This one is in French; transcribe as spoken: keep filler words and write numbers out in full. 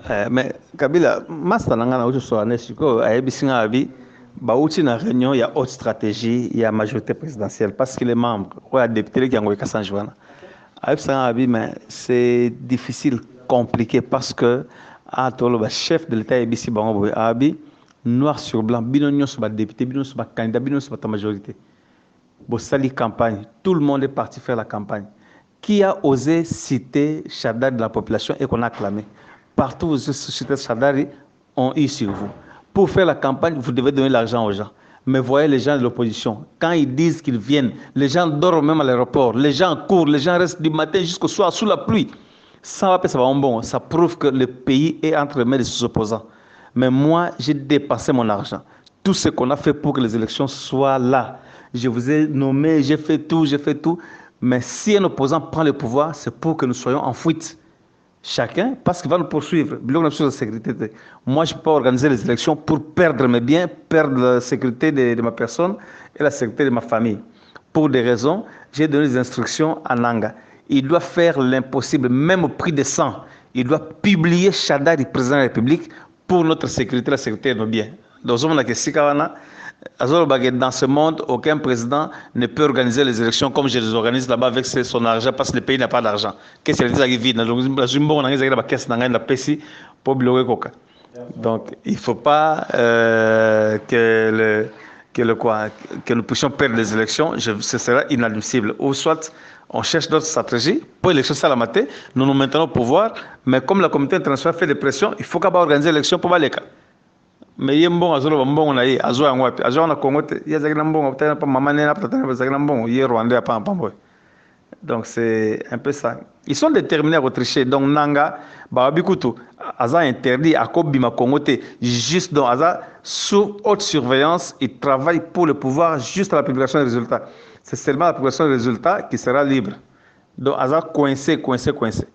Eh, mais Kabila, master nanga na uju so anesiko ayebisi nga abi bauti na réunion il y a haute stratégie, il y a majorité présidentielle parce que les membres ou ya député qui ont Kassan Joana. Ayebisi nga abi mais c'est difficile, compliqué parce que a tolo ba chef de l'état ayebisi bango boy abi noir sur blanc bino nyonso ba député bino so ba candidat bino so ba majorité. Bo sali campagne, tout le monde est parti faire la campagne. Qui a osé citer Chadar de la population et qu'on a acclamé? Partout où vous citez Chadari, on eu sur vous. Pour faire la campagne, vous devez donner l'argent aux gens. Mais voyez les gens de l'opposition, quand ils disent qu'ils viennent, les gens dorment même à l'aéroport, les gens courent, les gens restent du matin jusqu'au soir sous la pluie. Ça va, ça va bon. Ça prouve que le pays est entre les mains des opposants. Mais moi, j'ai dépensé mon argent. Tout ce qu'on a fait pour que les élections soient là. Je vous ai nommé, j'ai fait tout, j'ai fait tout. Mais si un opposant prend le pouvoir, c'est pour que nous soyons en fuite. Chacun, parce qu'il va nous poursuivre. De sécurité. Moi, je ne peux pas organiser les élections pour perdre mes biens, perdre la sécurité de, de ma personne et la sécurité de ma famille. Pour des raisons, j'ai donné des instructions à Nanga. Il doit faire l'impossible, même au prix de sang. Il doit publier Chadar du président de la République pour notre sécurité, la sécurité de nos biens. Donc, dans ce monde, aucun président ne peut organiser les élections comme je les organise là-bas avec son argent parce que le pays n'a pas d'argent. Qu'est-ce que c'est vide? Donc, il ne faut pas euh, que, le, que, le, quoi, que nous puissions perdre les élections. Je, ce sera inadmissible. Ou soit, on cherche d'autres stratégies pour l'élection Salamate. Nous nous maintenons au pouvoir, mais comme la communauté internationale fait des pressions, il faut qu'à organiser l'élection pour les cas. Mais il y a un bon azolo bon on a eu azo en wapi azo na Congo il y a un bon peut-être pas maman n'a pas peut-être un bon il Rwandais pas pas donc c'est un peu ça ils sont déterminés à retricher donc nanga ba bikutu aza interdit à kobima Congo juste donc aza sous haute surveillance il travaille pour le pouvoir juste à la publication des résultats c'est seulement la publication des résultats qui sera libre donc aza coincé coincé coincé